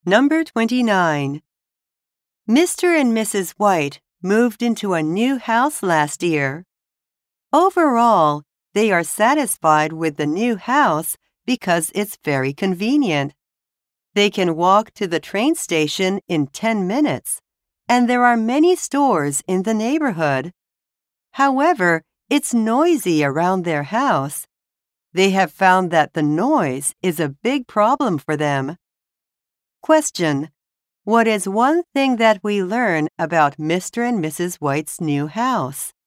Number 29. Mr. and Mrs. White moved into a new house last year. Overall, they are satisfied with the new house because it's very convenient. They can walk to the train station in 10 minutes, and there are many stores in the neighborhood. However, it's noisy around their house. They have found that the noise is a big problem for them. Question: what is one thing that we learn about Mr. and Mrs. White's new house?